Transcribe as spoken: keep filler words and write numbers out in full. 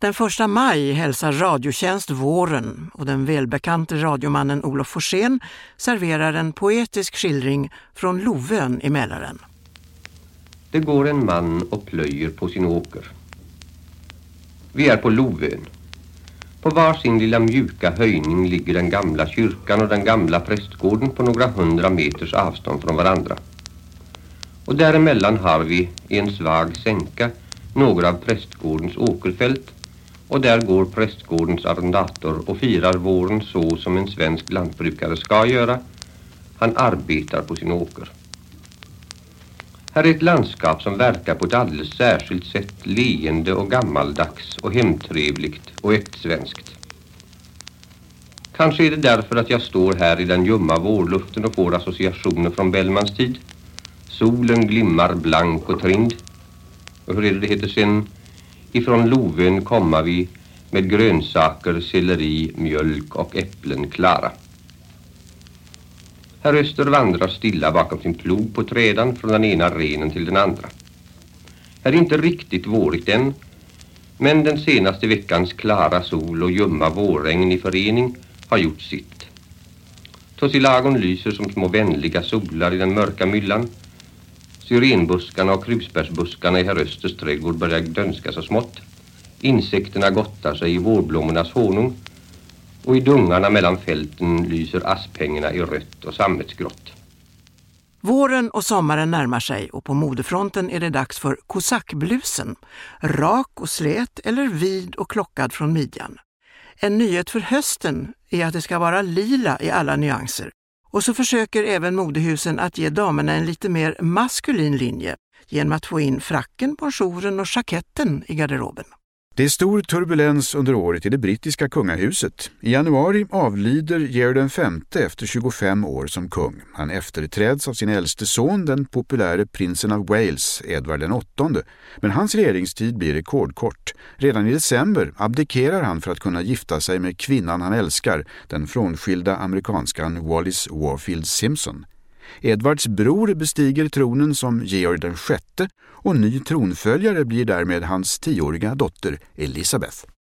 Den första maj hälsar Radiotjänst våren och den välbekante radiomannen Olof Forsén serverar en poetisk skildring från Lovön i Mälaren. Det går en man och plöjer på sin åker. Vi är på Lovön. På var sin lilla mjuka höjning ligger den gamla kyrkan och den gamla prästgården på några hundra meters avstånd från varandra. Och däremellan har vi i en svag sänka några av prästgårdens åkerfält, och där går prästgårdens arrendator och firar våren så som en svensk lantbrukare ska göra. Han arbetar på sin åker. Här är ett landskap som verkar på ett alldeles särskilt sätt leende och gammaldags och hemtrevligt och äktsvenskt. Kanske är det därför att jag står här i den ljumma vårluften och får associationer från Bellmans tid. Solen glimmar blank och trind. Och hur är det det heter sen? Ifrån Lovön komma vi med grönsaker, selleri, mjölk och äpplen klara. Herr Öster vandrar stilla bakom sin plog på trädan från den ena renen till den andra. Här är inte riktigt vårigt än, men den senaste veckans klara sol och ljumma vårregn i förening har gjort sitt. Tossilagon lyser som små vänliga solar i den mörka myllan. Syrenbuskarna och krusbärsbuskarna i herr Östers trädgård börjar dönska så smått. Insekterna gottar sig i vårblommornas honung, och i dungarna mellan fälten lyser asphängena i rött och sammetsgrått. Våren och sommaren närmar sig och på modefronten är det dags för kosackblusen. Rak och slät eller vid och klockad från midjan. En nyhet för hösten är att det ska vara lila i alla nyanser. Och så försöker även modehusen att ge damerna en lite mer maskulin linje genom att få in fracken, ponchoren och jaketten i garderoben. Det är stor turbulens under året i det brittiska kungahuset. I januari avlider Georg den femte efter tjugofem år som kung. Han efterträds av sin äldste son, den populäre prinsen av Wales, Edvard den åttonde. Men hans regeringstid blir rekordkort. Redan i december abdikerar han för att kunna gifta sig med kvinnan han älskar, den frånskilda amerikanskan Wallis Warfield Simpson. Edvards bror bestiger tronen som Georg den sjätte och ny tronföljare blir därmed hans tioåriga dotter Elizabeth.